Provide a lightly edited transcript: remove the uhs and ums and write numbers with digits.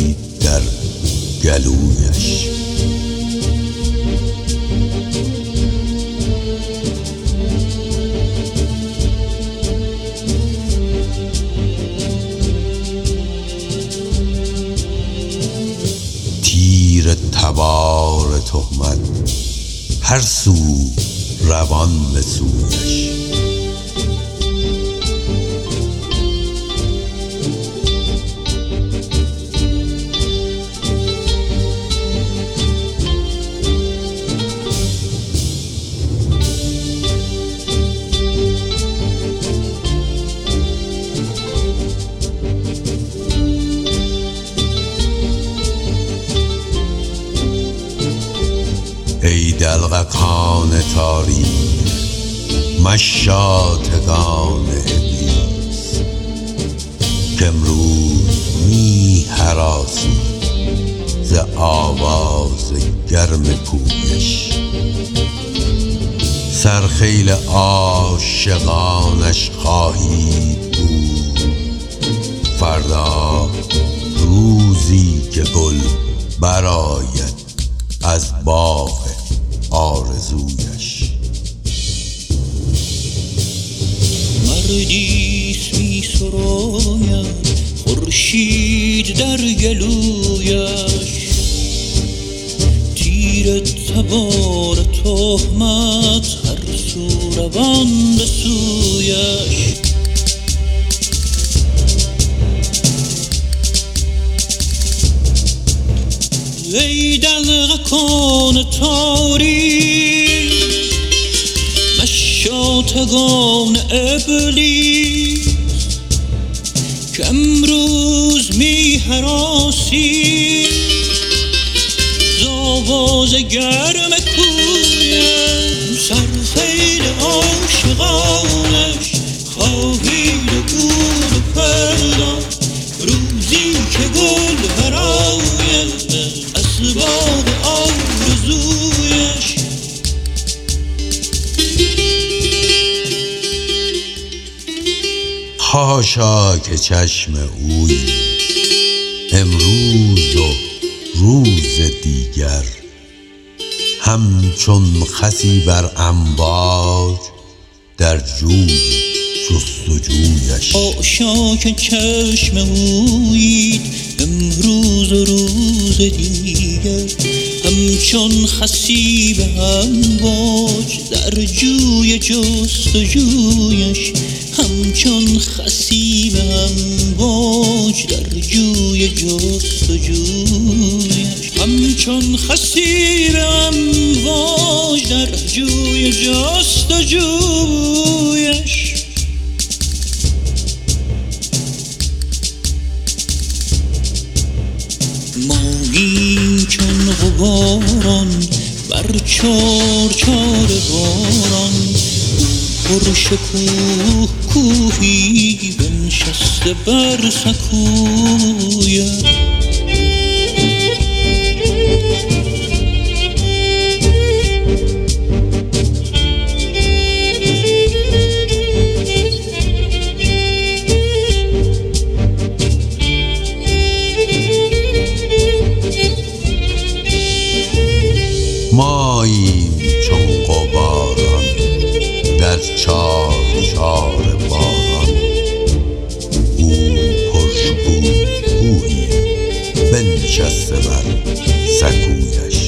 خورشید در گلویش. تیر تبار تهمت هر سو روان به سویش. ای دلقکان تاریک مشاتگان ابلیس، که امروز می هراسی ز آواز گرم کویش. سرخیل عاشقانش خواهید بود فردا، روزی که گل برآید از باغ آرزویش. مردیست می سراید خورشید در گلویش، تیر تبار تهمت هر سو روان به سویش. ای دلقکان تاریک مشاتگان ابلیس، که امروز می هراسی ز آواز گرم کویش. سرخیل عاشقانش خواهید بود فردا، روزی که گل برآید از باغ آرزویش. حاشا که چشم اویی امروز و روز دیگر، همچون خسی بر امواج در جوی جستجویش. حاشا که چشم اویی امروز و روز دیگر، همچون خسی به امواج در جوی جستجویش. همچون خسی به امواج در جوی جستجویش. همچون خسی به امواج در جوی جستجویش. ماییم چون غباران بر چار چار باران، پر شکوه کوهی بنشسته بر سکویش. ماییم چون غباران در چار چار باران، او پرشکوه کوهی بنشسته بر سکویش.